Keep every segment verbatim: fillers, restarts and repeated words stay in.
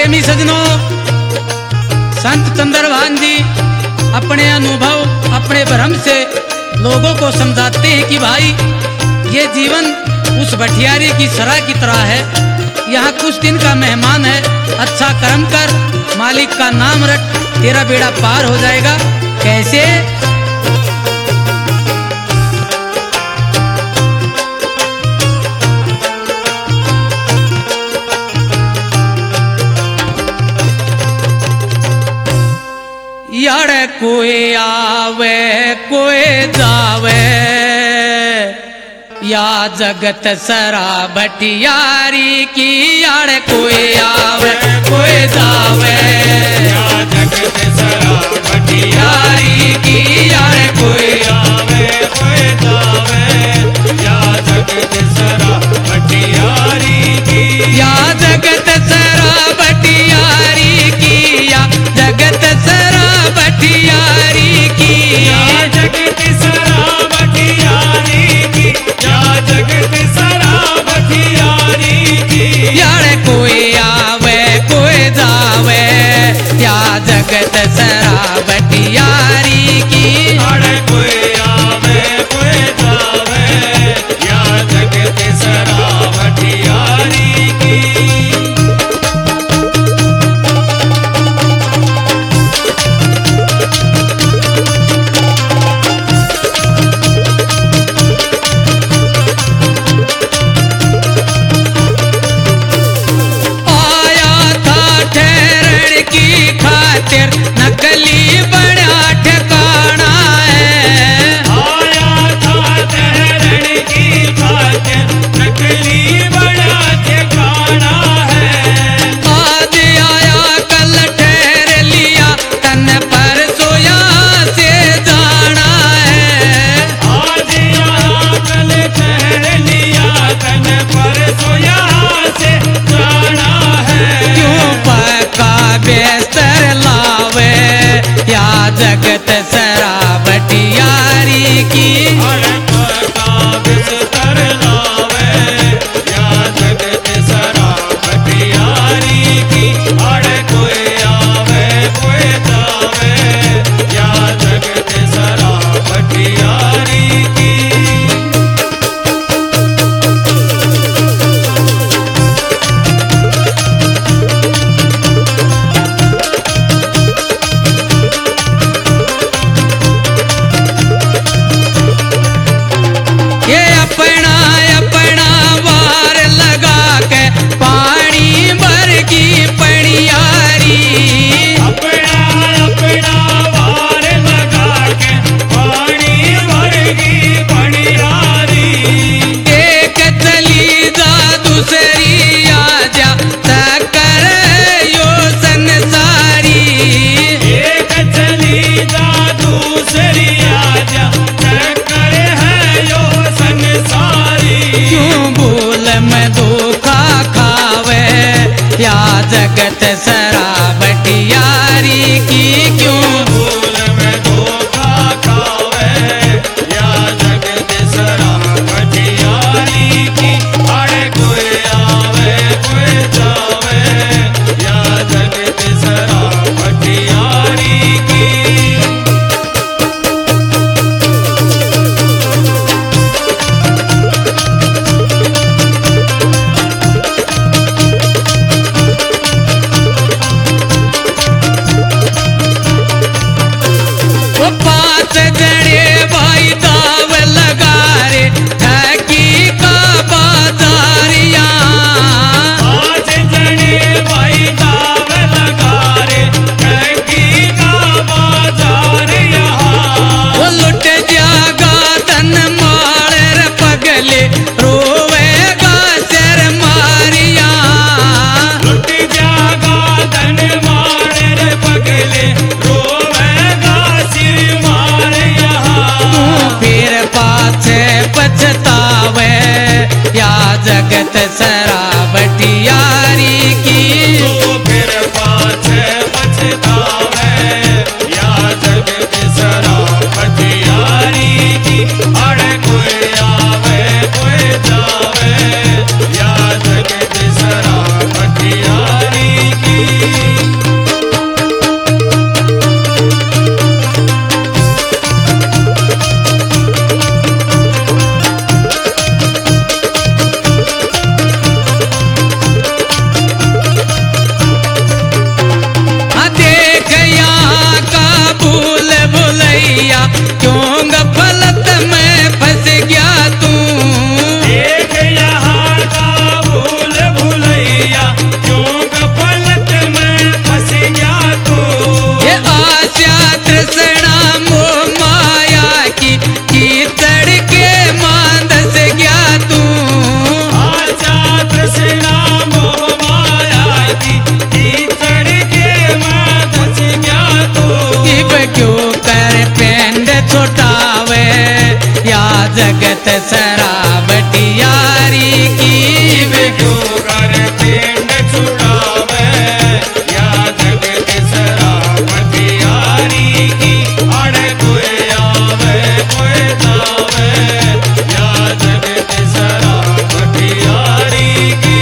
प्रेमी सजनों, संत चंद्रभान जी अपने अनुभव अपने भ्रम से लोगों को समझाते हैं कि भाई ये जीवन उस भटियारी की सराह की तरह है। यहाँ कुछ दिन का मेहमान है, अच्छा कर्म कर, मालिक का नाम रट, तेरा बेड़ा पार हो जाएगा। कैसे? यार कोई आवे कोई जावे, या जगत सरा भटियारी की। यार कोई आवे कोई जावे, या जगत सरा भटियारी की। यार कोई आवे कोई जावे, या जगत सरा भटियारी की। या जगत सरा भटियारी की, या जगत सरा भटियारी की। या जगत सरा भटियारी की, या जगत सरा भटियारी की। यार कोई आवे कोई जावे, या जगत सरा भटियारी की। यार कोई जगत सरावटियारी की। क्यों कर पिंड छुड़ावे या जगत सरावटियारी की। अरे कोई आवे कोई जावे या जगत सरावटियारी की।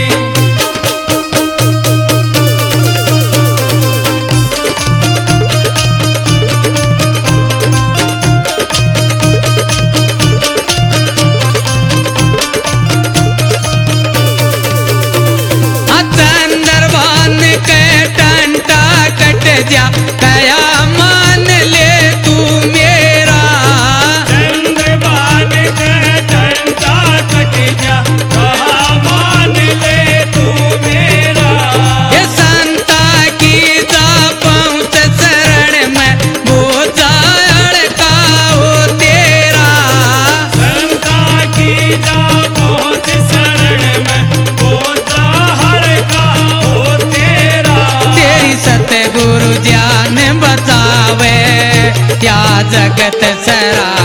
चंद्रभान के टंटा कट जा कया मान ले तू मेरा। चंद्रभान के टंटा कट जा कहा मान ले तू मेरा। ये संता की जा पहुँच शरण में वो जाड़ का हो तेरा। संता की जा पहुँच शरण में वो जाहर का हो तेरा। तेरी सतगुरु ज्ञान बतावे क्या जगत सरा